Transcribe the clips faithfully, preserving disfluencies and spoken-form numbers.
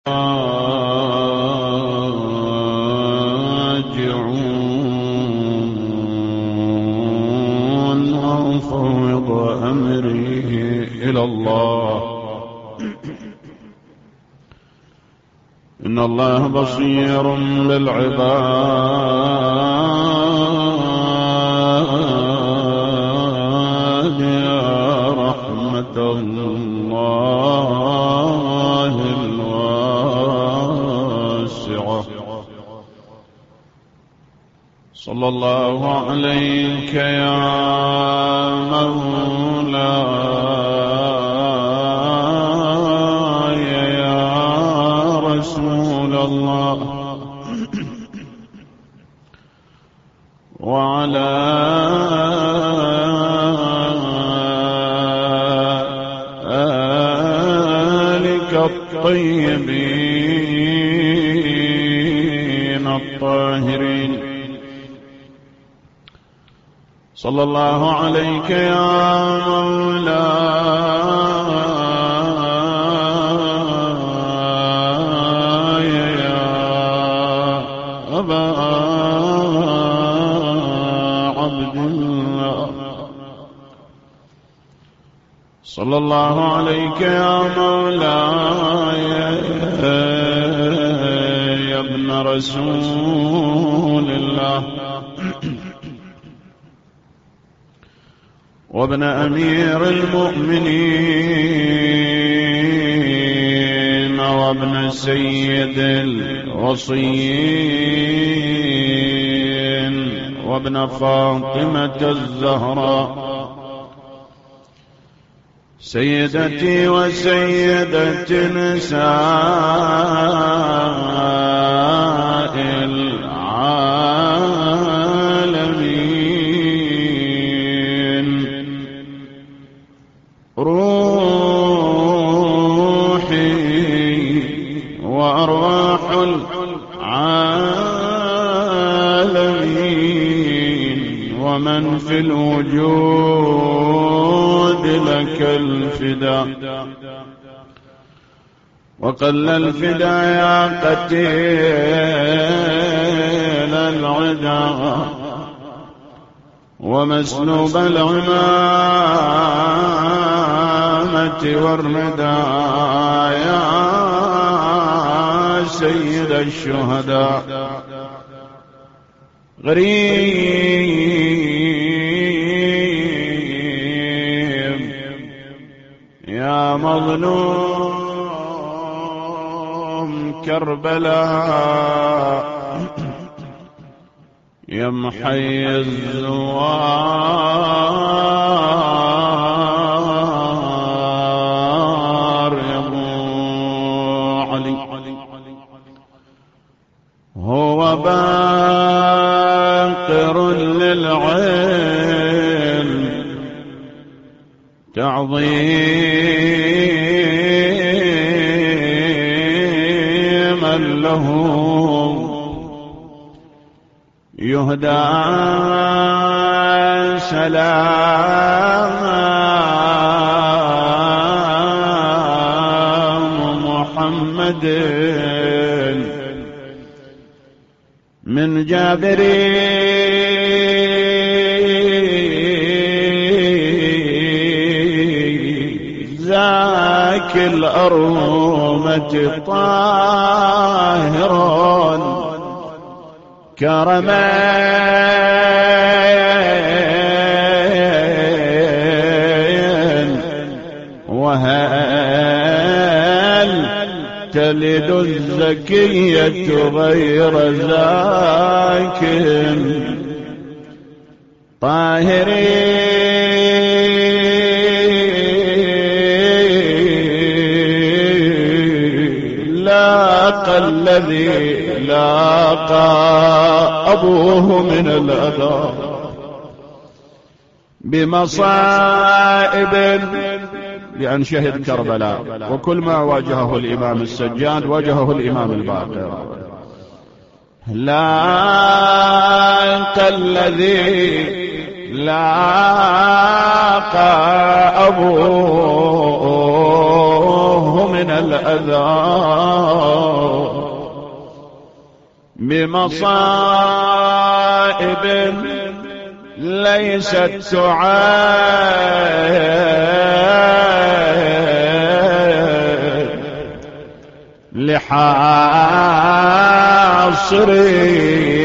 راجعون وأفوض أمري إلى الله. إن الله بصير بالعباد يا رحمة الله الواسعة. صلى الله عليك يا مولاي يا رسول الله، وعلى آلك الطيبين الطاهرين. صلى الله عليك يا مولاي يا أبا عبد الله. صلى الله عليك يا مولاي يا ابن رسول الله، وابن أمير المؤمنين، وابن سيد الوصيين، وابن فاطمة الزهراء، سيدتي وسيدة نساء العالمين. روحي وأرواح العالمين ومن في الوجود لك الفداء. وقل الفداء يا قتيل العدا ومسلوب العمامة والردى يا سيد الشهداء. غريب يا مظلوم كربلاء، يا محي الزوار يا ابو علي. هو باقر للعلم تعظيما له، يهدى سلام محمد من جابر ذاك الأرمة طاهر كرمين، وهل تلد الزكية غير ذاك طاهرين. لاقى الذي لاقى أبوه من الأذى بمصائب بأن شهد كربلاء، وكل ما واجهه الإمام السجاد واجهه الإمام الباقر. لاقى الذي لاقى أبوه من الأذى بمصائب ليست تعاد لحاصري.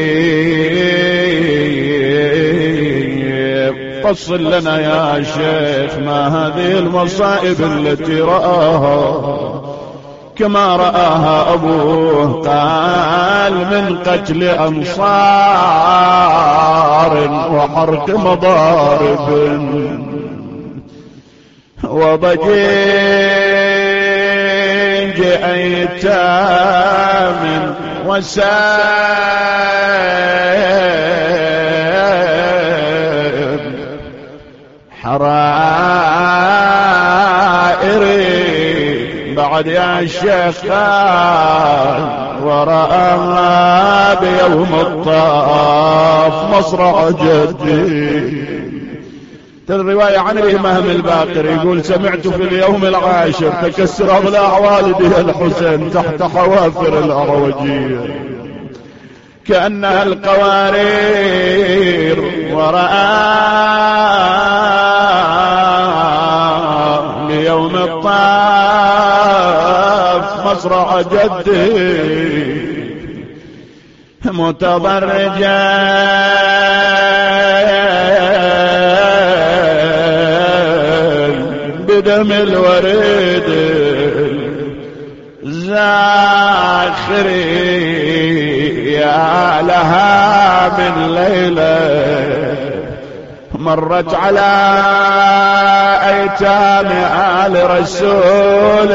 فصل لنا يا شيخ ما هذه المصائب التي رآها كما رآها أبوه. قال من قتل أنصار وحرق مضارب وضجيج أيتام وسائب حرائري بعد يا شيخ ورآها بيوم الطاف مصرع جدي. الرواية عن الإمام الباقر يقول سمعت في اليوم العاشر تكسر أضلاع والدي الحسين تحت حوافر الأروجية كأنها القوارير ورآها ليوم الطاف مصرع جدي متضرجا بدم الوريد زاخري. يا لها من ليلة مرت على أيتام آل رسول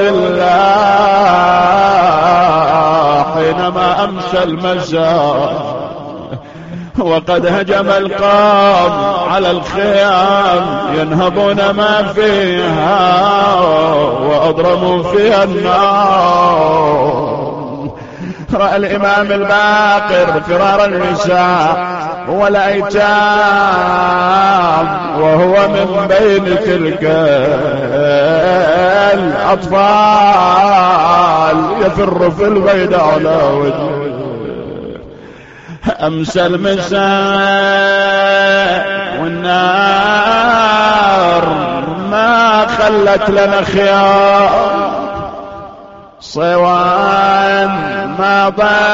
الله حينما أمسى المساء وقد هجم القوم على الخيام ينهبون ما فيها وأضرموا فيها النار. رأى الإمام الباقر فرار النساء والأيتام وهو من بين تلك الأطفال يفر في البيد على وجهه. أمسى المساء والنار ما خلت لنا خيار صوان ما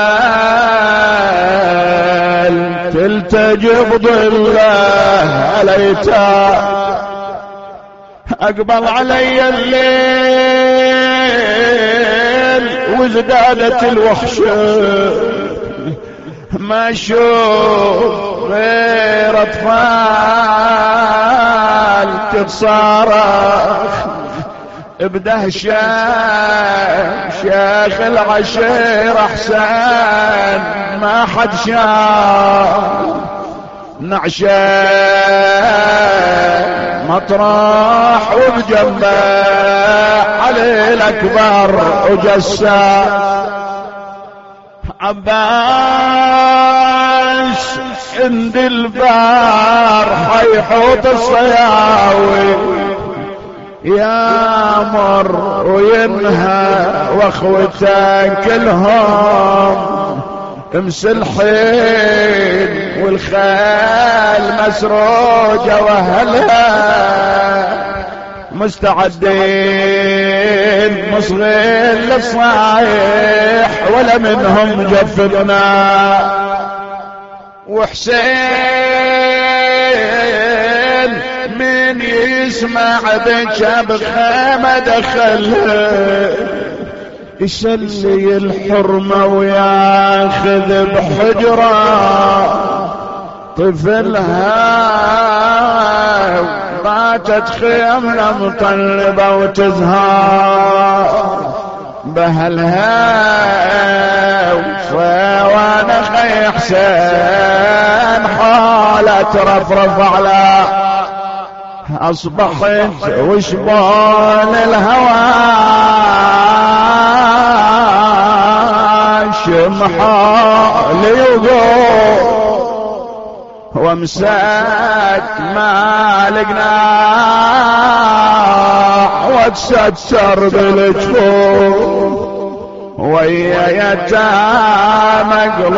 ضل تلتجب ظله الأيتام. أقبل علي الليل وازدادت الوحشة ما شوف غير أطفال تتصارخ بدهشة. شيخ العشير أحسن ما حد شاف نعشة مطرح وبجنبه علي الأكبر وجسا عباس عند البار حيحوط الصياوي يامر وينهى واخوته كلهم مسلحين والخيل مسروجة واهلها مستعدين مصغين للصايح ولا منهم جفلنا. وحسين من يسمع بجاب خيمة دخله يسلي الحرمة وياخذ بحجرة طفلها باتت خيمنا مطلبة وتزهار بهلها وانا خي حسين حالة ترفرف على اصبحت وشبال الهوى شمحالي وقول ومسات ما لقنا وتستر بالجفوف ويا يتامى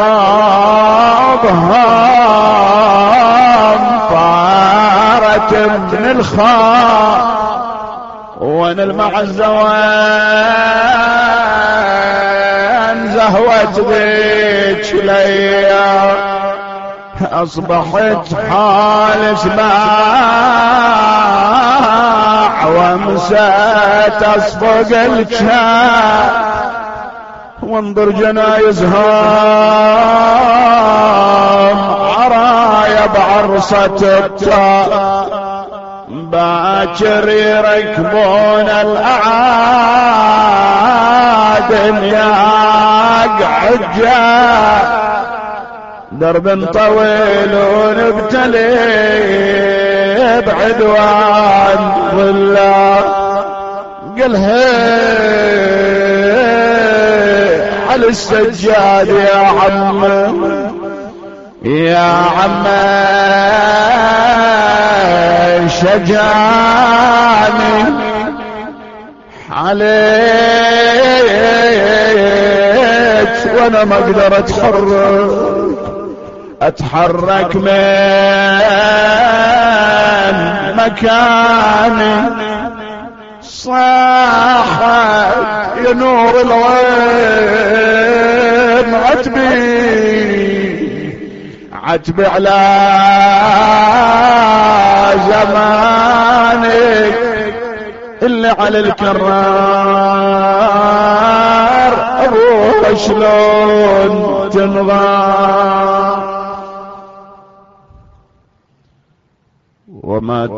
قلوبهم طارت من الخاء وانا المعزة وين زهوت بيك ليا اصبحت حال اسماع ومسات اصفق الجاه وانظر جنايزهم عرايا بعرصة التاء باكر يركبون الاعاد يا حجة درب طويل ونبتلي بعدوان ظلا قلها على السجاد يا عم يا عم شجاني عليك وانا ما اقدر اتحرك اتحرك من مكاني صاحت يا نور العين عتبي عتبي على زمانك اللي على الكرار اروح شلون تنغار وما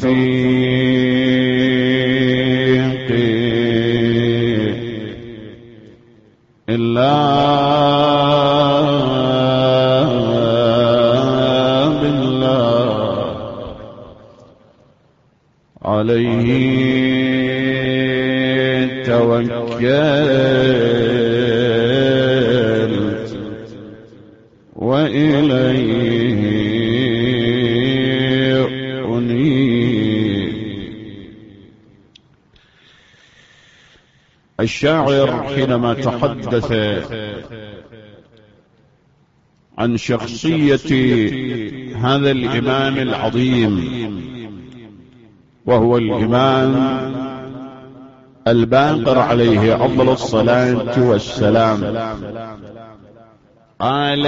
توفيقي إلا بالله عليه توكلت وإليه الشاعر حينما تحدث عن شخصية هذا الإمام العظيم وهو الإمام الباقر عليه أفضل الصلاة والسلام قال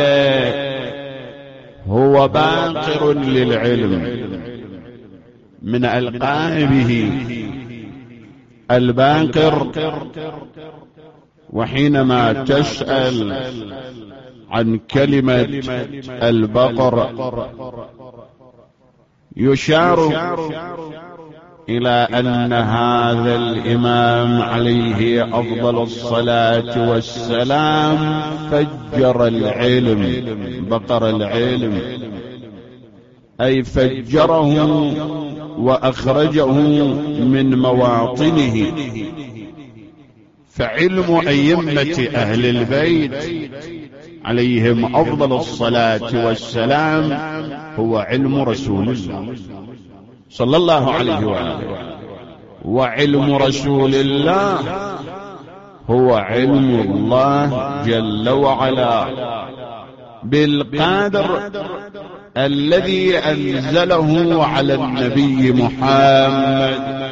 هو باقر للعلم من ألقابه الباقر. وحينما تسأل عن كلمة البقر يشار إلى أن هذا الإمام عليه أفضل الصلاة والسلام فجر العلم، بقر العلم أي فجره وأخرجه من مواطنه. فعلم أئمة أهل البيت عليهم أفضل الصلاة والسلام هو علم رسول الله صلى الله عليه وآله، وعلم رسول الله هو علم الله جل وعلا بالقدر الذي أنزله على النبي محمد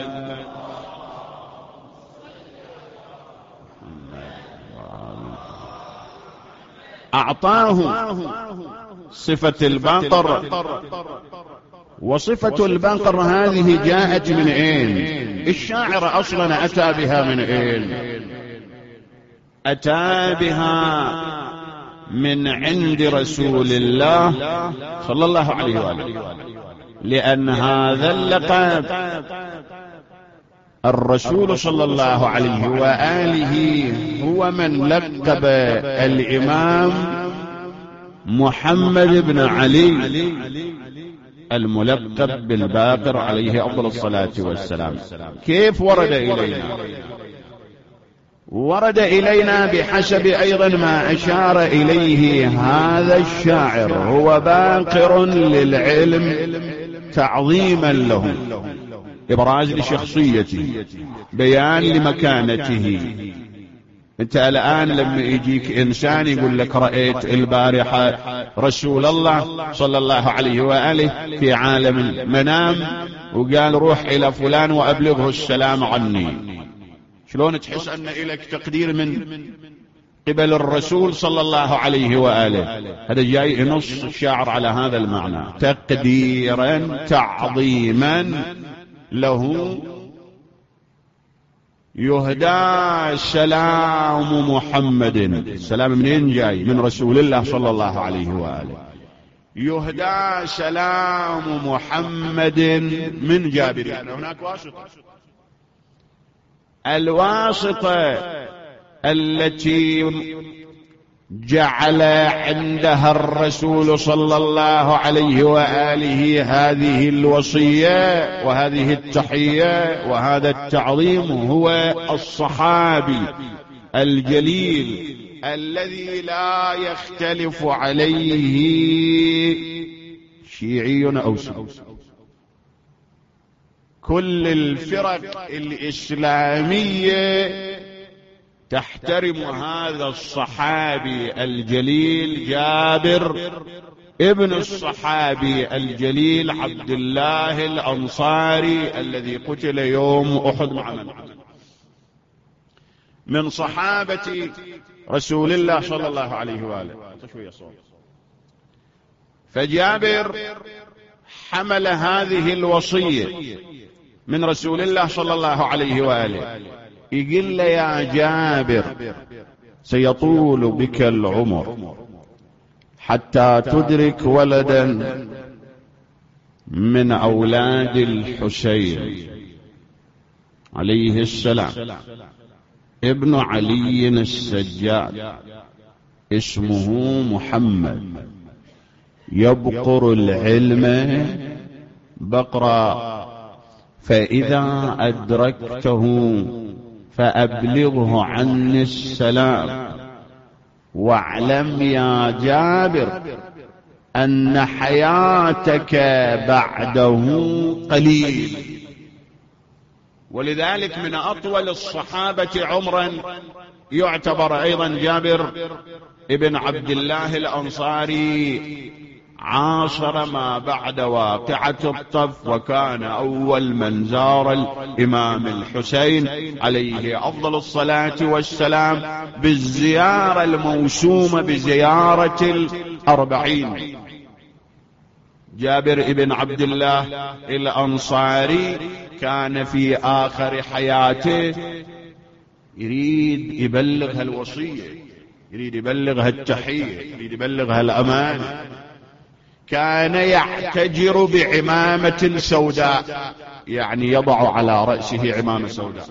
أعطاه صفة البقر. وصفة البقر هذه جاءت من أين؟ الشاعر أصلا أتى بها من أين؟ أتى بها من عند رسول الله صلى الله عليه وآله، لأن هذا اللقب الرسول صلى الله عليه وآله هو من لقب الإمام محمد بن علي الملقب بالباقر عليه أفضل الصلاة والسلام. كيف ورد إلينا؟ ورد إلينا بحسب أيضا ما أشار إليه هذا الشاعر، هو باقر للعلم تعظيما له، إبراز لشخصيته، بيان لمكانته. انت الآن لما يجيك إنسان يقول لك رأيت البارحة رسول الله صلى الله عليه وآله في عالم المنام وقال روح إلى فلان وأبلغه السلام عني، شلون تحس أن إليك تقدير من قبل الرسول صلى الله عليه وآله؟ هذا جاي ينص الشاعر على هذا المعنى، تقديرا تعظيما له. يهدى سلام محمد، السلام منين جاي؟ من رسول الله صلى الله عليه وآله. يهدى سلام محمد من جابر، يعني هناك واسطة، الواسطة التي جعل عندها الرسول صلى الله عليه وآله هذه الوصية وهذه التحية وهذا التعظيم، هو الصحابي الجليل الذي لا يختلف عليه شيعي أو سني. كل الفرق الإسلامية تحترم هذا الصحابي الجليل جابر ابن الصحابي الجليل عبد الله الأنصاري الذي قتل يوم أحد مع من من صحابة رسول الله صلى الله عليه وآله. فجابر حمل هذه الوصية من رسول الله صلى الله عليه وآله، يقول له يا جابر سيطول بك العمر حتى تدرك ولدا من أولاد الحسين عليه السلام، ابن علي السجاد، اسمه محمد، يبقر العلم بقرا، فإذا أدركته فأبلغه عني السلام، واعلم يا جابر أن حياتك بعده قليل. ولذلك من أطول الصحابة عمرا يعتبر أيضا جابر ابن عبد الله الأنصاري، عاصر ما بعد واقعة الطف، وكان أول من زار الإمام الحسين عليه أفضل الصلاة والسلام بالزيارة الموسومة بزيارة الأربعين. جابر ابن عبد الله الأنصاري كان في آخر حياته يريد يبلغ الوصية، يريد يبلغ التحية، يريد يبلغ الأمان. كان يعتجر بعمامة سوداء، يعني يضع على رأسه عمامة سوداء،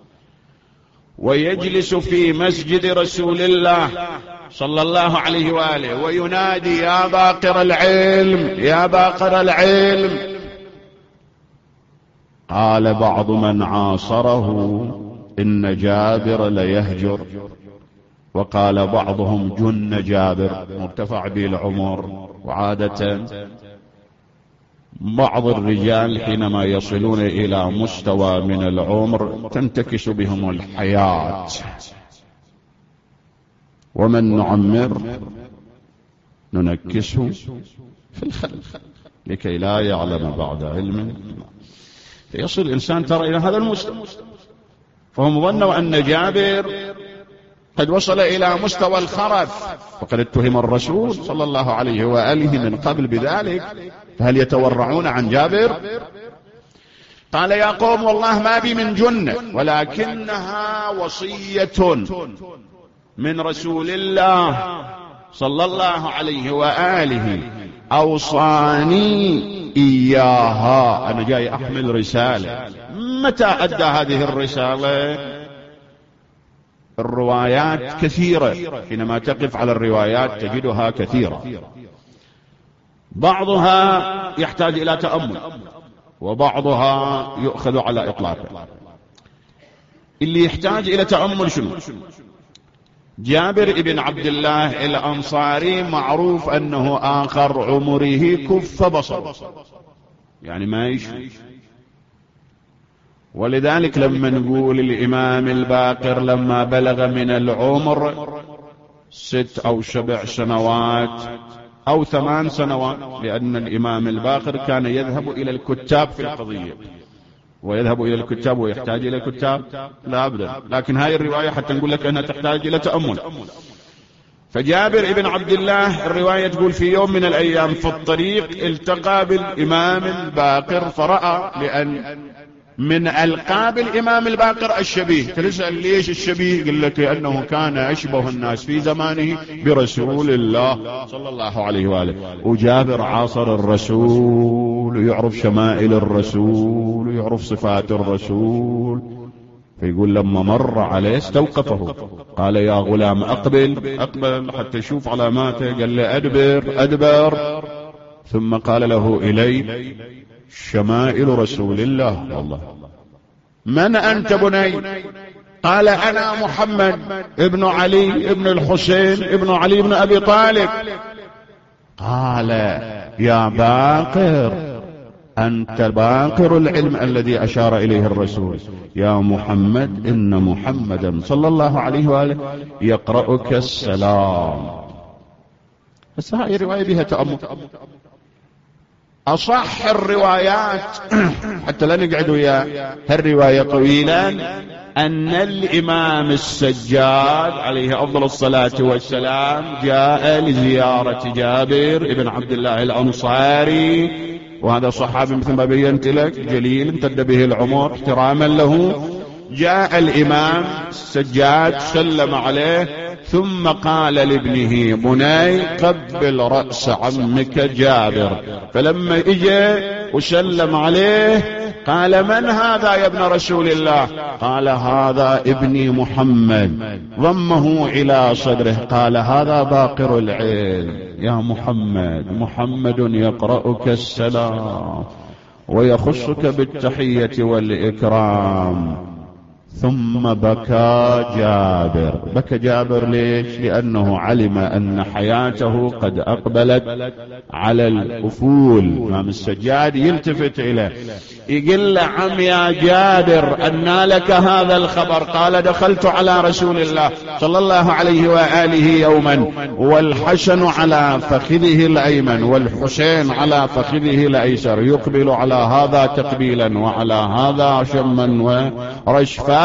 ويجلس في مسجد رسول الله صلى الله عليه وآله وينادي يا باقر العلم، يا باقر العلم. قال بعض من عاصره إن جابر ليهجر، وقال بعضهم جن جابر، مرتفع به العمر. وعادة بعض الرجال حينما يصلون إلى مستوى من العمر تنتكس بهم الحياة، ومن نعمر ننكسه في الخلق لكي لا يعلم بعد علم. يصل الإنسان ترى إلى هذا المستوى، فهم ظنوا أن جابر قد وصل إلى مستوى الخرف، وقد اتهم الرسول صلى الله عليه وآله من قبل بذلك، فهل يتورعون عن جابر؟ قال يا قوم والله ما بي من جنة، ولكنها وصية من رسول الله صلى الله عليه وآله، أوصاني إياها، أنا جاي أحمل رسالة. متى أدى هذه الرسالة؟ الروايات كثيرة، حينما تقف على الروايات تجدها كثيرة، بعضها يحتاج إلى تأمل وبعضها يؤخذ على إطلاقه. اللي يحتاج إلى تأمل شنو؟ جابر بن عبد الله الأنصاري معروف أنه آخر عمره كف بصر، يعني ما يشوف. ولذلك لما نقول الإمام الباقر لما بلغ من العمر ست أو سبع سنوات أو ثمان سنوات، لأن الإمام الباقر كان يذهب إلى الكتاب في القضية، ويذهب إلى الكتاب ويحتاج إلى الكتاب لا أبدا. لكن هاي الرواية حتى نقول لك أنها تحتاج إلى تأمل. فجابر بن عبد الله الرواية تقول في يوم من الأيام في الطريق التقى بالإمام الباقر فرأى، لأن من ألقاب الإمام الباقر الشبيه. تسأل ليش الشبيه؟ قل لك أنه كان أشبه الناس في زمانه برسول الله صلى الله عليه وآله، وجابر عاصر الرسول ويعرف شمائل الرسول ويعرف صفات الرسول. فيقول لما مر عليه استوقفه، قال يا غلام أقبل أقبل حتى يشوف علاماته. قال له أدبر أدبر. ثم قال له إلي شمائل رسول الله. والله من أنت بني؟ قال أنا محمد ابن علي ابن الحسين ابن علي ابن أبي طالب. قال يا باقر أنت باقر العلم الذي أشار إليه الرسول. يا محمد إن محمدا صلى الله عليه وآله يقرأك السلام. بس هاي رواية بها تأمل. أصح الروايات حتى لا نقعد ويا هالرواية طويلا أن الإمام السجاد عليه أفضل الصلاة والسلام جاء لزيارة جابر بن عبد الله الأنصاري، وهذا صحابي مثل ما بينت لك جليل امتد به العمر احتراما له. جاء الإمام السجاد سلم عليه ثم قال لابنه بني قبل رأس عمك جابر. فلما اجى وسلم عليه قال من هذا يا ابن رسول الله؟ قال هذا ابني محمد. ضمه إلى صدره قال هذا باقر العلم يا محمد، محمد يقرأك السلام ويخصك بالتحية والإكرام. ثم بكى جابر. بكى جابر ليش؟ لأنه علم أن حياته قد أقبلت على الأفول. إمام السجاد يلتفت إليه يقول له عم يا جابر أنى لك هذا الخبر؟ قال دخلت على رسول الله صلى الله عليه وآله يوما والحسن على فخذه الأيمن والحسين على فخذه الأيسر، يقبل على هذا تقبيلا وعلى هذا شما ورشفا.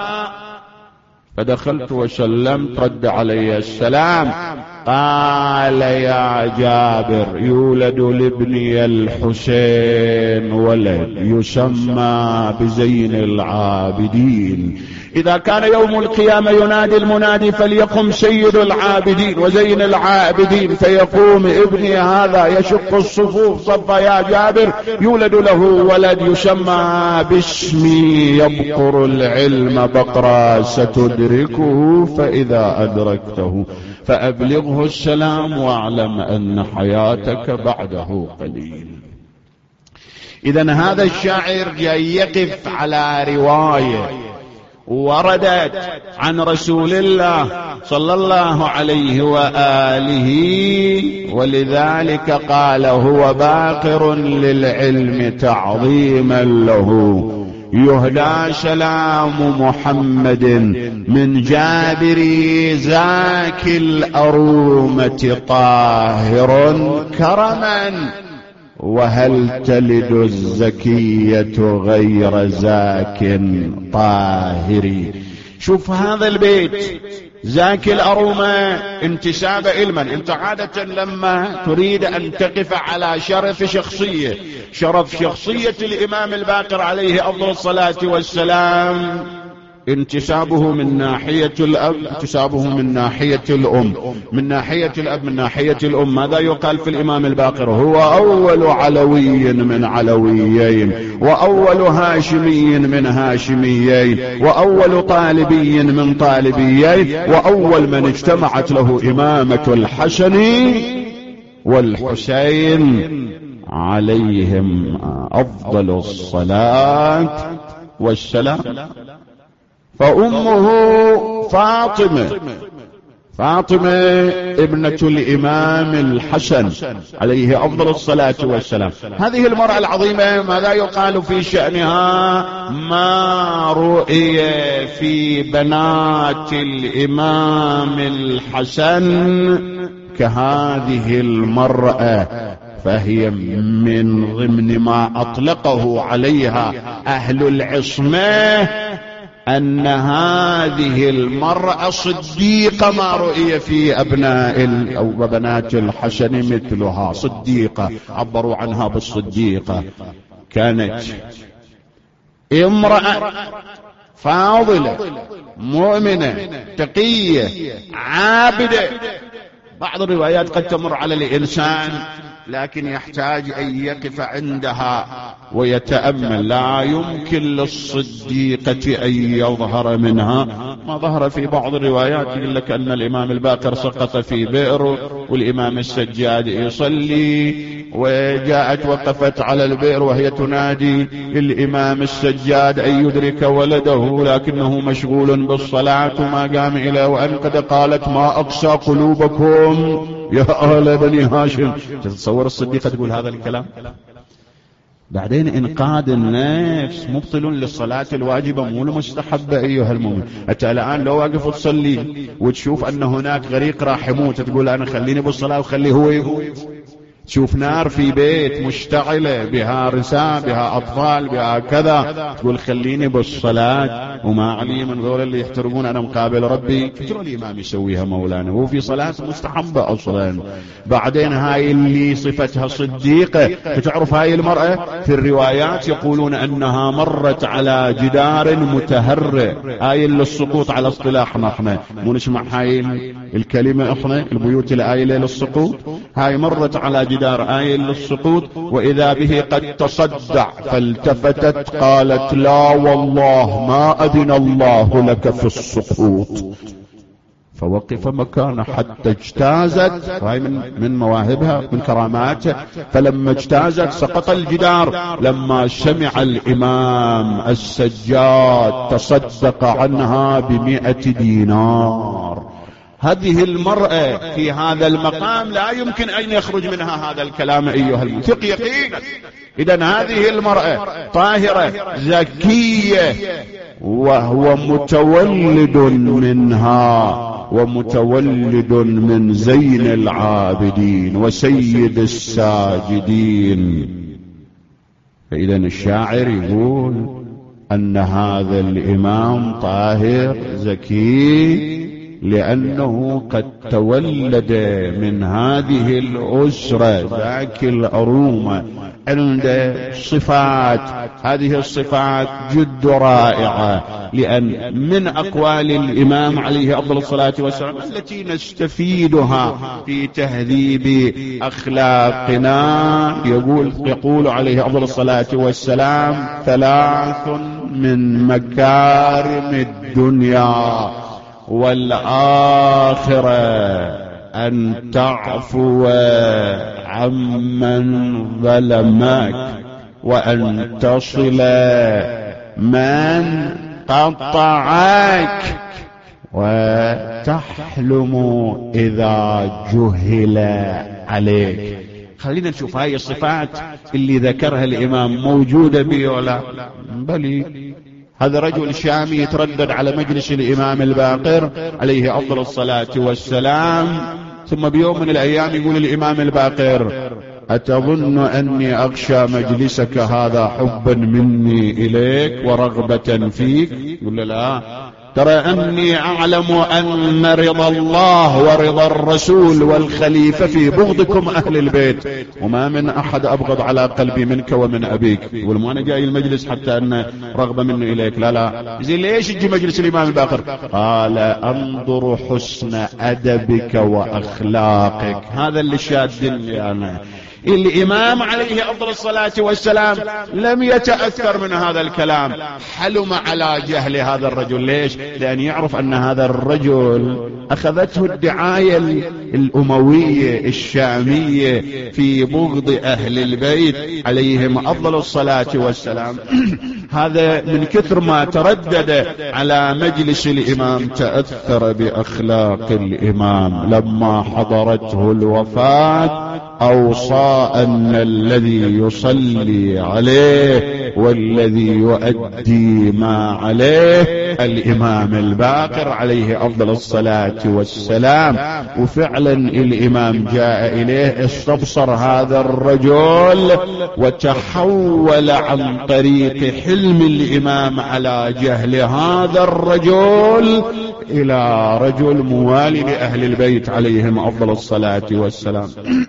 فدخلت وسلمت رد علي السلام. قال يا جابر يولد لابني الحسين ولد يسمى بزين العابدين، إذا كان يوم القيامة ينادي المنادي فليقم سيد العابدين وزين العابدين فيقوم ابني هذا يشق الصفوف صفا يا جابر يولد له ولد يسمى باسمي يبقر العلم بقرا ستدركه فإذا أدركته فأبلغه السلام واعلم أن حياتك بعده قليل. إذن هذا الشاعر جاي يقف على رواية وردت عن رسول الله صلى الله عليه وآله، ولذلك قال هو باقر للعلم تعظيما له، يهدى سلام محمد من جابر زاكي الأرومة طاهر كرما، وهل تلد الزكية غير زاك طاهر. شوف هذا البيت زاكي الأرومة انتساب علما. انت عادة لما تريد ان تقف على شرف شخصية، شرف شخصية الامام الباقر عليه افضل الصلاة والسلام انتسابه من ناحية الأب، انتسابه من ناحية الأم. من ناحية الأب من ناحية الأم ماذا يقال في الإمام الباقر؟ هو أول علوي من علويين، وأول هاشمي من هاشميين، وأول طالبي من طالبيين، وأول من اجتمعت له إمامة الحسن والحسين عليهم أفضل الصلاة والسلام. فأمه فاطمة فاطمة ابنة الإمام الحسن عليه أفضل الصلاة والسلام. هذه المرأة العظيمة ماذا يقال في شأنها؟ ما رؤي في بنات الإمام الحسن كهذه المرأة، فهي من ضمن ما أطلقه عليها أهل العصمة أن هذه المرأة صديقة، ما رؤي في أبناء أو بنات الحسن مثلها، صديقة، عبروا عنها بالصديقة. كانت امرأة فاضلة مؤمنة تقية عابدة. بعض الروايات قد تمر على الإنسان لكن يحتاج أن يقف عندها ويتأمل. لا يمكن للصديقة أن يظهر منها ما ظهر في بعض الروايات، يقول لك أن الإمام الباقر سقط في بئر والإمام السجاد يصلي، وجاءت وقفت على البئر وهي تنادي الإمام السجاد أن يدرك ولده لكنه مشغول بالصلاة وما قام إلى وأن قد قالت ما أقسى قلوبكم يا آل بني هاشم. تتصور الصديقة تقول هذا الكلام؟ بعدين إنقاذ النفس مبطل للصلاة الواجبة مو المستحبة أيها المؤمن. أنت الآن لو واقف تصلي وتشوف أن هناك غريق راح يموت تقول أنا خليني بالصلاة وخليه هو يموت. تشوف نار في بيت مشتعلة بها رسام بها أطفال بها كذا تقول خليني بالصلاة، وما علي من ذول اللي يحترمون أنا مقابل ربي. كثير الإمام يسويها مولانا وهو في صلاة مستحبة أصلا. بعدين هاي اللي صفتها صديقة. تعرف هاي المرأة في الروايات يقولون أنها مرت على جدار متهرئ. هاي اللي السقوط على اصطلاحنا احنا مو نسمع هاي الكلمة احنا البيوت الآيلة للسقوط. هاي مرت على جدار آيل للسقوط وإذا به قد تصدع، فالتفتت قالت لا والله ما أذن الله لك في السقوط، فوقف مكانه حتى اجتازت. وهي من, من مواهبها من كراماتها. فلما اجتازت سقط الجدار. لما سمع الإمام السجاد تصدق عنها بمئة دينار. هذه المرأة في هذا المقام لا يمكن أن يخرج منها هذا الكلام أيها المثق يقينا. إذن هذه المرأة طاهرة زكية وهو متولد منها ومتولد من زين العابدين وسيد الساجدين. فإذن الشاعر يقول أن هذا الإمام طاهر زكي لأنه قد تولد من هذه الأسرة ذاك الأرومة عند صفات. هذه الصفات جد رائعة، لأن من أقوال الإمام عليه أفضل الصلاة والسلام التي نستفيدها في تهذيب أخلاقنا يقول يقول عليه أفضل الصلاة والسلام ثلاث من مكارم الدنيا والآخرة أن تعفو عمن ظلمك وأن تصل من قطعك وتحلم إذا جهل عليك. خلينا نشوف هاي الصفات اللي ذكرها الإمام موجودة بي ولا بلي. هذا رجل شامي يتردد على مجلس الإمام الباقر عليه أفضل الصلاة والسلام، ثم بيوم من الأيام يقول الإمام الباقر أتظن أني أخشى مجلسك هذا حبا مني إليك ورغبة فيك؟ يقول لا، ترى أني أعلم أن رضا الله ورضا الرسول والخليفة في بغضكم أهل البيت، وما من أحد أبغض على قلبي منك ومن أبيك. يقول ما أنا جاي المجلس حتى أن رغبة مني إليك، لا لا. زين ليش يجي مجلس الإمام الباقر؟ قال أنظر حسن أدبك وأخلاقك. هذا اللي شادني أنا. الإمام عليه أفضل الصلاة والسلام لم يتأثر من هذا الكلام، حلم على جهل هذا الرجل. ليش؟ لأن يعرف أن هذا الرجل أخذته الدعاية الأموية الشامية في بغض أهل البيت عليهم أفضل الصلاة والسلام. هذا من كثر ما تردد على مجلس الإمام تأثر بأخلاق الإمام. لما حضرته الوفاة أوصى أن الذي يصلي عليه والذي يؤدي ما عليه الإمام الباقر عليه أفضل الصلاة والسلام. وفعلا الإمام جاء إليه، استبصر هذا الرجل وتحول عن طريق حلم الإمام على جهل هذا الرجل إلى رجل موالي لأهل البيت عليهم أفضل الصلاة والسلام.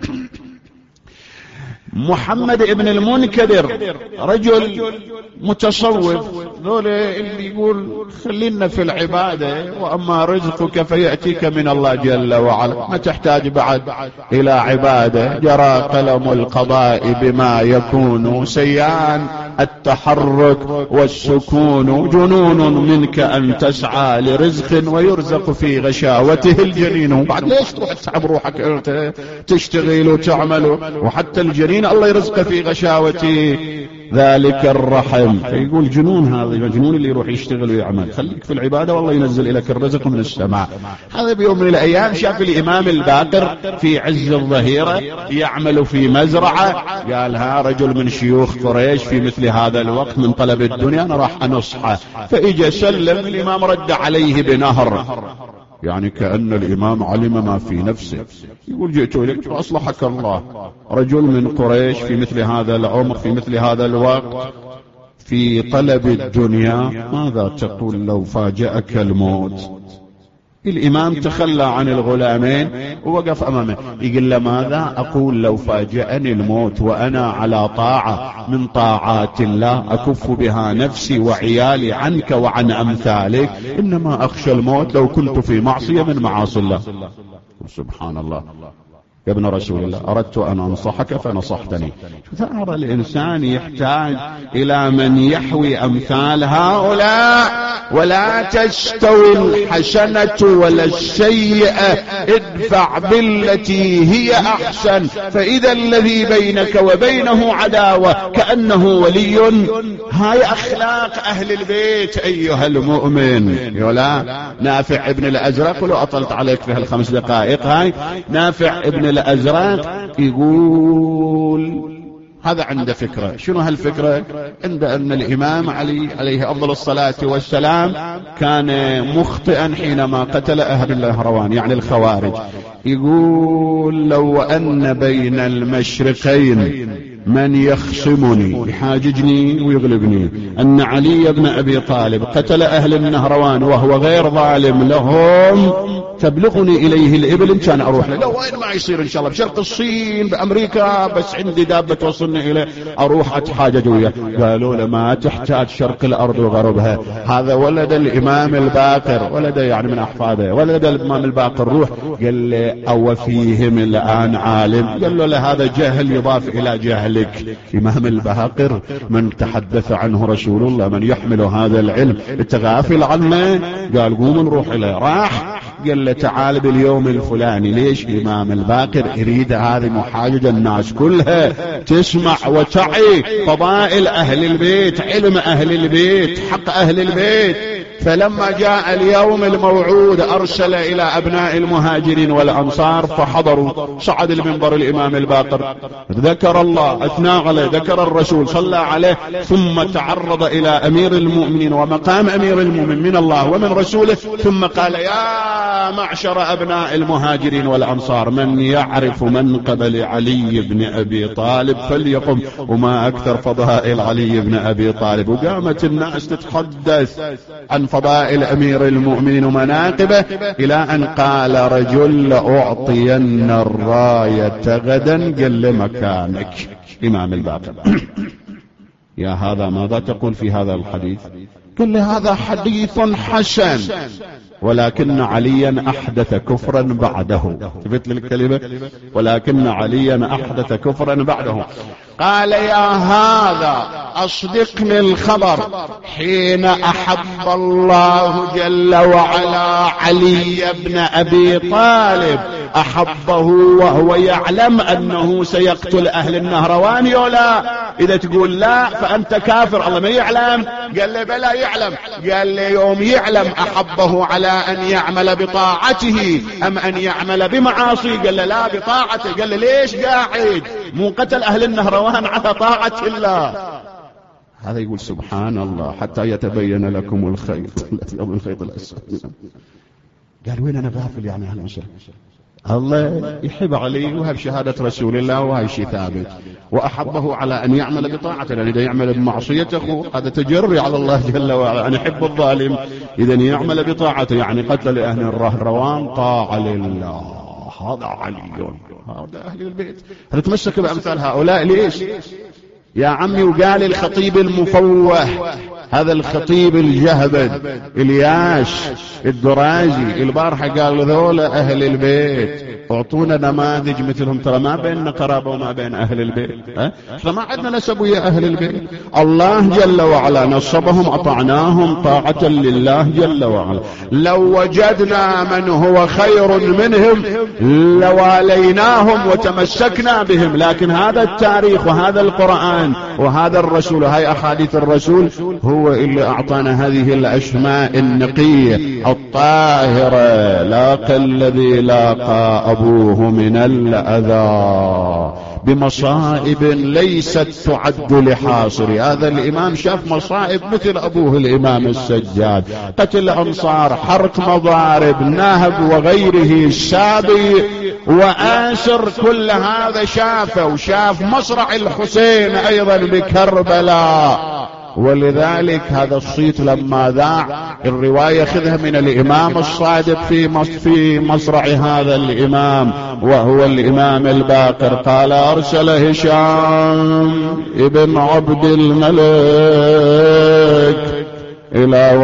محمد ابن المنكدر رجل متصوف، ذولا اللي يقول خلينا في العبادة وأما رزقك فيأتيك من الله جل وعلا، ما تحتاج بعد إلى عبادة. جرى قلم القضاء بما يكون سيان التحرك والسكون، جنون منك أن تسعى لرزق ويرزق في غشاوته الجنين. بعد ليش تروح تسحب روحك أنت تشتغل وتعمل؟ وحتى الجنين الله يرزقه في غشاوته ذلك الرحم. فيقول جنون، هذا جنون اللي يروح يشتغل ويعمل، خليك في العبادة والله ينزل لك الرزق من السماء. هذا بيوم من الأيام شاف الإمام الباقر في عز الظهيرة يعمل في مزرعة، قال ها رجل من شيوخ قريش في مثل هذا الوقت من طلب الدنيا أنا راح أنصحه. فإجا سلم، الإمام رد عليه بنهر، يعني كأن الإمام علم ما في نفسه. يقول جئت إليك وأصلحك الله، رجل من قريش في مثل هذا العمر في مثل هذا الوقت في طلب الدنيا، ماذا تقول لو فاجأك الموت؟ الإمام تخلى عن الغلامين ووقف أمامه، يقول له ماذا أقول لو فاجأني الموت وأنا على طاعة من طاعات الله أكف بها نفسي وعيالي عنك وعن أمثالك، إنما أخشى الموت لو كنت في معصية من معاصي الله. سبحان الله. يا ابن رسول الله أردت أن أنصحك فنصحتني. ترى الإنسان يحتاج إلى من يحوي أمثال هؤلاء. ولا تستوي الحسنة ولا السيئة، ادفع بالتي هي أحسن فإذا الذي بينك وبينه عداوة كأنه ولي. هاي أخلاق أهل البيت أيها المؤمن. يولا نافع ابن الأزرق، ولو أطلت عليك في هالخمس دقائق هاي، نافع ابن الأزرق يقول هذا عنده فكرة. شنو هالفكرة؟ عند أن الإمام علي عليه أفضل الصلاة والسلام كان مخطئا حينما قتل أهل النهروان يعني الخوارج. يقول لو أن بين المشرقين من يخصمني يحاججني ويغلبني أن علي بن أبي طالب قتل أهل النهروان وهو غير ظالم لهم، تبلغني إليه الإبل إن كان أروح له. لو وين ما يصير إن شاء الله بشرق الصين بأمريكا، بس عندي دابة توصلني إليه أروح أتحاجج وياه. قالوا له ما تحتاج شرق الأرض وغربها، هذا ولد الإمام الباقر، ولد يعني من أحفاده، ولد الإمام الباقر، روح. قال لي أو فيهم الآن عالم؟ قال له لهذا جهل يضاف إلى جهلك. إمام الباقر من تحدث عنه رسول الله، من يحمل هذا العلم، التغافل عنه. قال قوم نروح إليه. راح قال له تعال باليوم الفلاني. ليش؟ إمام الباقر يريد هذه محاججة الناس كلها تسمع وتعي فضائل أهل البيت، علم أهل البيت، حق أهل البيت. فلما جاء اليوم الموعود أرسل إلى أبناء المهاجرين والأنصار فحضروا. صعد المنبر الإمام الباقر، ذكر الله، أثنى عليه، ذكر الرسول، صلى عليه، ثم تعرض إلى أمير المؤمنين ومقام أمير المؤمنين من الله ومن رسوله، ثم قال يا معشر أبناء المهاجرين والأنصار، من يعرف منقب علي بن أبي طالب فليقم، وما أكثر فضائل علي بن أبي طالب. وقامت الناس تتحدث عن فضائل أمير المؤمنين ومناقبه، إلى أن قال رجل أعطين الراية غدا، قل مكانك إمام الباقر. يا هذا ماذا تقول في هذا الحديث؟ قال لي هذا حديث حسن. ولكن عليا أحدث كفرا بعده. شفت الكلمة؟ ولكن عليا أحدث كفرا بعده. قال يا هذا أصدقني الخبر، حين أحب الله جل وعلا علي بن أبي طالب أحبه وهو يعلم أنه سيقتل أهل النهروان ولا؟ إذا تقول لا فأنت كافر. الله ما يعلم؟ قال لي بلا يعلم. قال لي يوم يعلم أحبه على أن يعمل بطاعته أم أن يعمل بمعاصي؟ قال لي لا بطاعته. قال لي ليش قاعد؟ مو قتل أهل النهروان على طاعة الله. هذا يقول سبحان الله حتى يتبين لكم الخيط الأبيض من الخيط الأسود. قال وين أنا غافل يعني أهل مشرك؟ الله يحب علي وهب شهادة رسول الله وهي شيء ثابت، وأحبه على أن يعمل بطاعته، لأن إذا يعمل بمعصيته هذا تجري على الله جل وعلا. أنا أحب الظالم، إذا يعمل بطاعته يعني قتل أهل النهروان طاعة لله. هذا علي، هذا أهل البيت. نتمسك بأمثال هؤلاء. ليش يا عمي؟ وقال الخطيب المفوه، هذا الخطيب الجهبد الياش الدراجي البارحة، قال ذولا أهل البيت اعطونا نماذج مثلهم، ترى ما بيننا قرابة وما بين أهل البيت. احنا ما عندنا نسب ويا أهل البيت. الله جل وعلا نصبهم أطعناهم طاعة لله جل وعلا. لو وجدنا من هو خير منهم لواليناهم وتمسكنا بهم، لكن هذا التاريخ وهذا القرآن وهذا الرسول وهي أحاديث الرسول هو اللي أعطانا هذه الأسماء النقية الطاهرة. لاقى الذي لاقى أبوه من الأذى بمصائب ليست تعد لحاصر. هذا الإمام شاف مصائب مثل أبوه الإمام السجاد، قتل أنصار، حرق مضارب، نهب وغيره، السابي وآسر، كل هذا شافه. وشاف مصرع الحسين أيضا بكربلاء. ولذلك هذا الصيت لما ذاع الرواية خذها من الإمام الصادق في في مصرع هذا الإمام وهو الإمام الباقر، قال أرسل هشام ابن عبد الملك إلى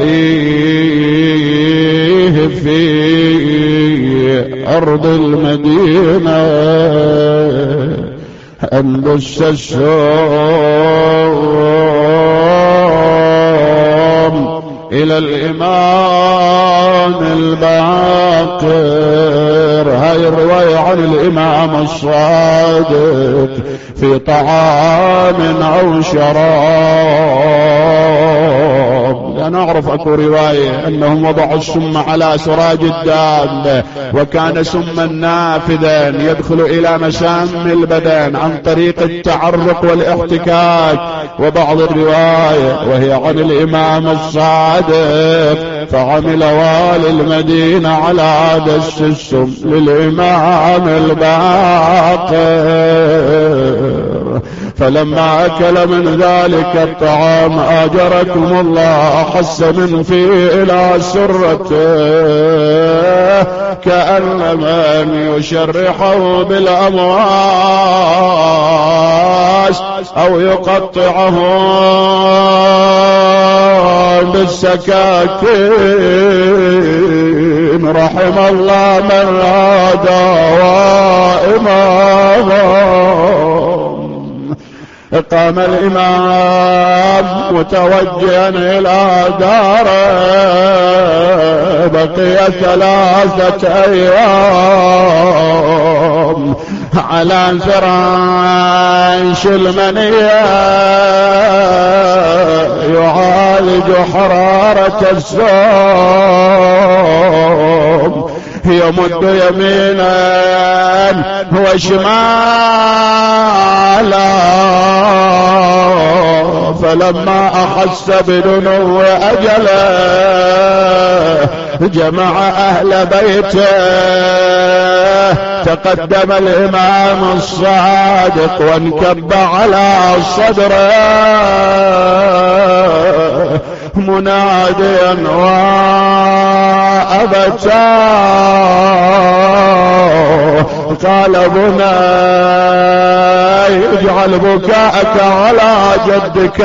واليه في أرض المدينة أن بس السوم إلى الإمام الباقر. هاي الرواية عن الإمام الصادق في طعام أو شراب. أنا أعرف أكو رواية أنهم وضعوا السم على سراج الدابة، وكان سما نافذا يدخل إلى مسام البدن عن طريق التعرق والاحتكاك. وبعض الرواية وهي عن الإمام الصادق فعمل والي المدينة على عادة السم للإمام الباقر، فلما أكل من ذلك الطعام آجركم الله أحس من فيه إلى سرته كأن من يشرحه بالأمواس أو يقطعه بالسكاكين. رحم الله من هدى وإمامهم. قام الإمام متوجها إلى داره، بقي ثلاثة أيام على فراش المنية يعالج حرارة الصوم، يمد يمينا وشمالا. فلما أحس بدنو أجله جمع أهل بيته، تقدم الإمام الصادق وانكب على صدره مناديا وأبتاه، قال بني يجعل بكاءك على جدك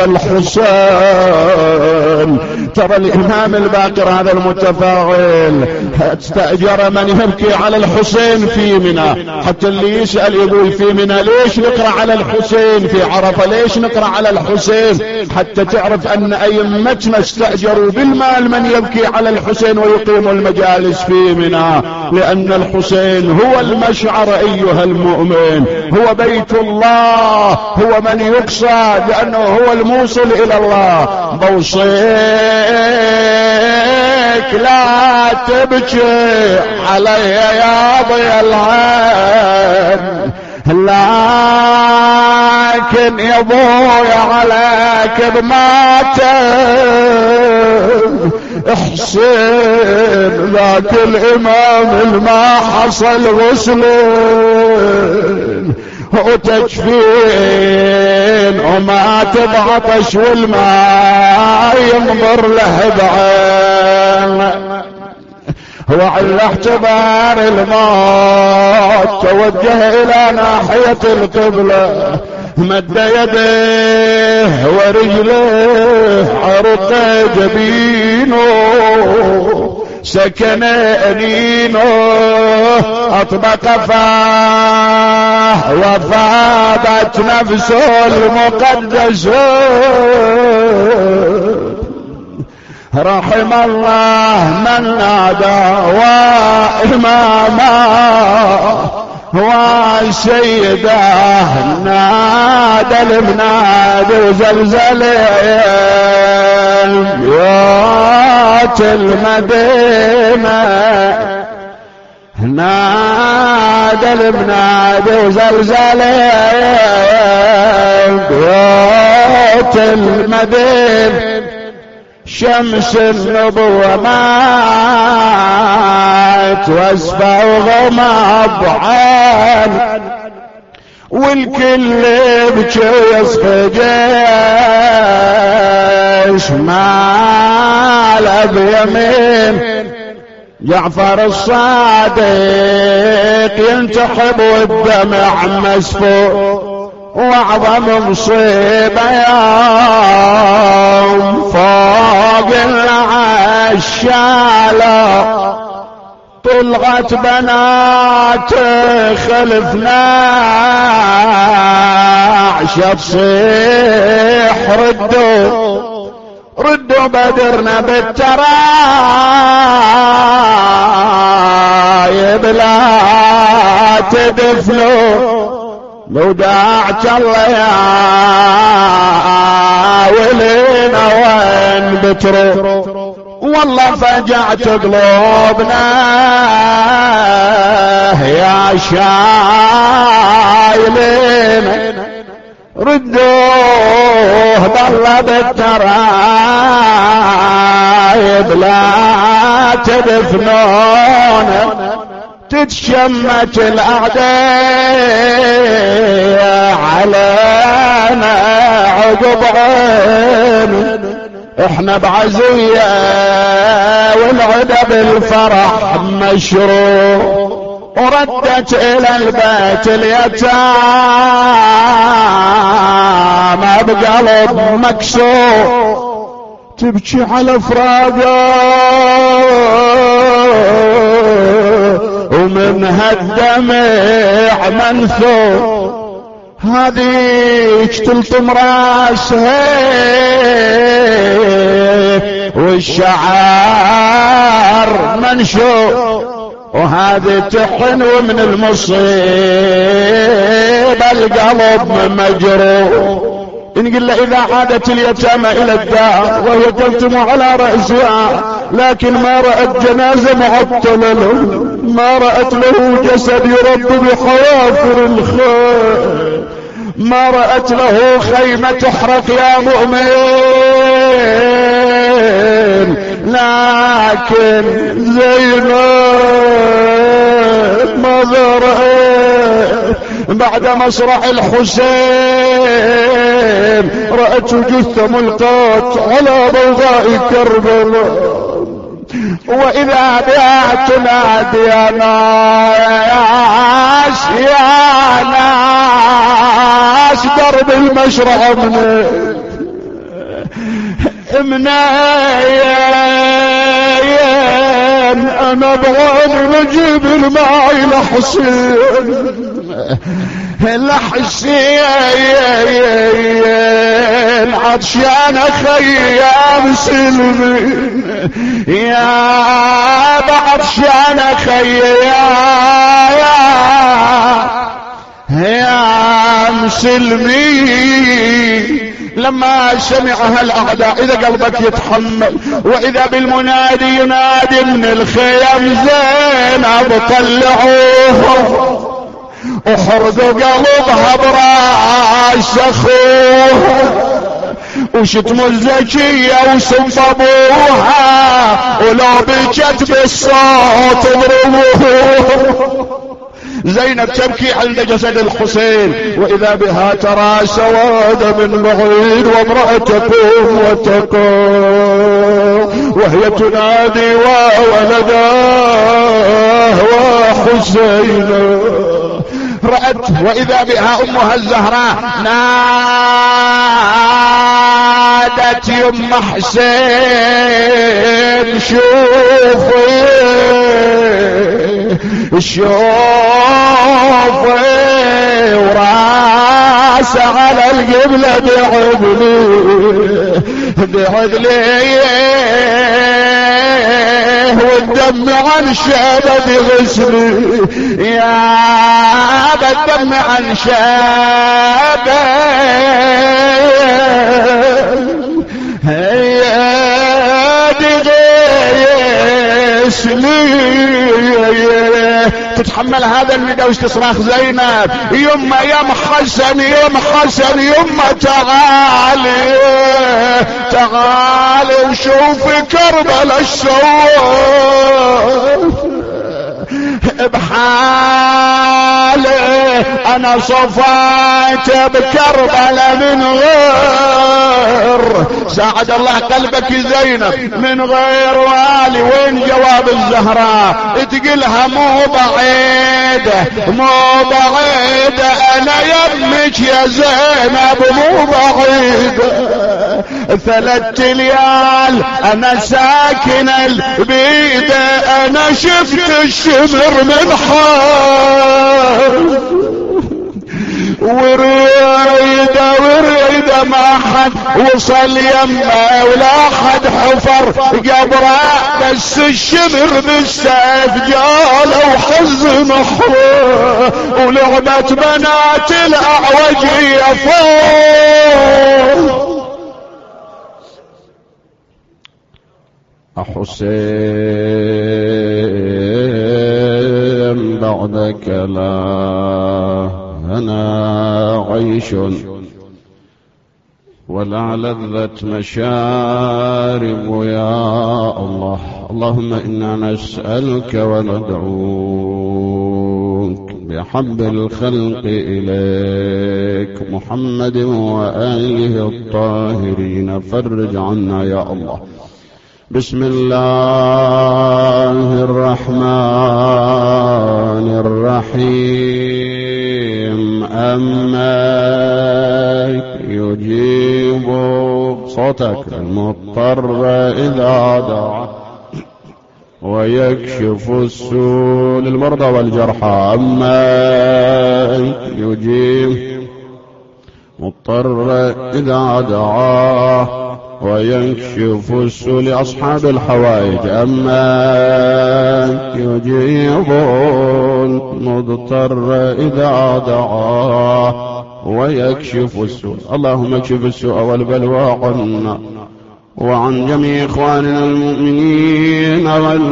الحسين. ترى الإمام الباقر هذا المتفاعل استأجر من يبكي على الحسين في منى، حتى اللي يسأل يقول في منى ليش نقرأ على الحسين، في عرفة ليش نقرأ على الحسين، حتى تعرف أن أئمتنا استأجروا بالمال من يبكي على الحسين ويقيم المجالس في منى، لأن الحسين هو المشعر أيها المؤمن، هو بيت الله، هو من يقصد لأنه هو الموصل إلى الله. بوصيك لا تبكي علي يا ضي العين، لكن يا ابوي عليك بماتم حسين ذاك الامام الما حصل غسلين وتجفين وما تبعطش والماء ينظر له بعين، وعلى اعتبار الموت توجه الى ناحية القبلة، مد يديه ورجله عرق جبينه سكن انينه اطبق فاه وفاضت نفسه المقدسه. رحم الله من نادى وإماما وسيده نادى المنادي وزلزل بيوت المدينة، نادى المنادي وزلزل بيوت المدينة، شمس النبوة مات واسفى وغمض عين، والكل بكي يصفى جيش مال بيمين. جعفر الصادق ينتحب والدمع مسفوح، واعظم مصيبة يوم فوق العشالة طلعت بنات خلفنا عشت صيح ردوا ردوا بدرنا بالترايب لا تدفنوا، لو داعت الله يا ولينا وين بترو، والله فجعت قلوبنا يا شايلين، ردوه بالله بالترايب لا تدفنون، تتشمت الأعداء علينا عقب عين، احنا بعزية والعدا بالفرح مشروع، وردت الى البيت اليتامى بقلب مكسور، تبكي على فراقه ومنها الدمع منثور، هذيك تلطم راسها والشعر منشور، وهذه تحن ومن المصيبة القلب مجروح. إن قل إذا عادت اليتامى إلى الدار وهي تلتم على رأسها، لكن ما رأت جنازة معطلة له، ما رأت له جسد يرب بحوافر الخير، ما رأت له خيمة تحرق يا مؤمن، لكن زينب ما ذرأت بعد مصرع الحسين، رأت جثة ملقاة على بوضاء كربلاء، وإذا بها تنادي يا ناس يا ناس الأرض المشرع منين منين أنا أبغى نجيب الماعي لحسين لحسين عطشان خيام سلمي يا بعطشان خيام يا مسلمي. لما سمعها الأعداء إذا قلبك يتحمل وإذا بالمنادي ينادي من الخيام زينب طلعوه وحرقوا قلبها براس أخوه وشتموا الزكية وسببوها ولو بجت بالصوت ضربوه. زينب تبكي عند جسد الحسين وإذا بها ترى سواد من بعيد وامرأة تقوم وتقوم وهي تنادي وولداه وحسين. رأت وإذا بها أمها الزهراء نادت يم حسين شوفي شوفي وراس على القبلة بعدلي بعدلي والدم عن شابه غسلي يا بالدم عن شابه تتحمل هذا النداء وتصرخ زينب يما يم حسن يم حسن يما تعالي تعالي وشوفي كربلاء الشوق بحالي انا صفيت بكربلاء من غير ساعد الله قلبك زينب من غير والي. وين جواب الزهراء تقلها مو بعيدة مو بعيدة انا يمك يا زينب مو بعيدة ثلاث ليال انا ساكن البيدة انا شفت الشمر من حال وريدة وريدة ما حد وصل يمه ولا حد حفر قبره بس الشمر بالسيف جاله وحزن حروه ولعبة بنات الأعوجية فوق. حسين بعدك لا أنا عيش ولا لذة مشارب يا الله. اللهم إنا نسألك وندعوك بحب الخلق إليك محمد وآله الطاهرين فرج عنا يا الله. بسم الله الرحمن الرحيم. أما يجيب صوتك المضطر إذا دعا ويكشف السوء للمرضى والجرحى. أما يجيب مضطر إذا دعاه ويكشف السوء لأصحاب الحوائج. أما يجيب المضطر إذا دعاه ويكشف السوء. اللهم اكشف السوء والبلوى عنا وعن جميع إخواننا المؤمنين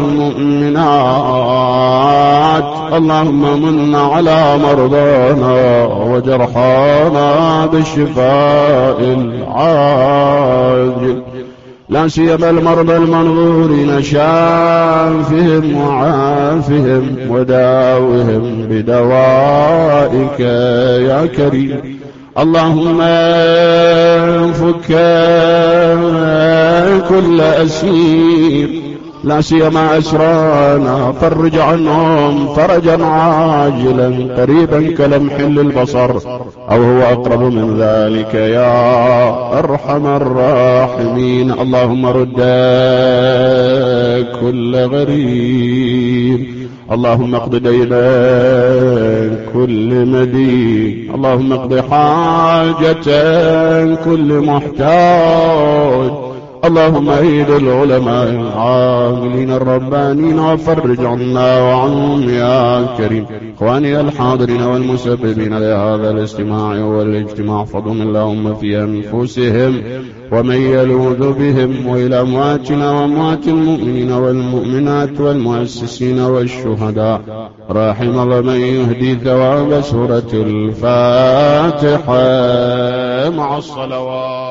والمؤمنات. اللهم من على مرضانا وجرحانا بالشفاء العاجل لا سيما المرضى المنظورين شافهم وعافهم وداوهم بدوائك يا كريم. اللهم فك كل أسير لا سيما أسرانا، فرج عنهم فرجا عاجلا قريبا كلمح للبصر أو هو أقرب من ذلك يا أرحم الراحمين. اللهم رد كل غريب، اللهم اقض دين كل مدين، اللهم اقض حاجة كل محتاج، اللهم ايد العلماء العاملين الربانين وفرج عنا وعنهم يا كريم. اخواني الحاضرين والمسببين لهذا الاستماع والاجتماع فضل اللهم في انفسهم ومن يلوذ بهم، والى امواتنا واموات المؤمنين والمؤمنات والمؤسسين والشهداء. رحم الله من يهدي ثواب سورة الفاتحة مع الصلوات.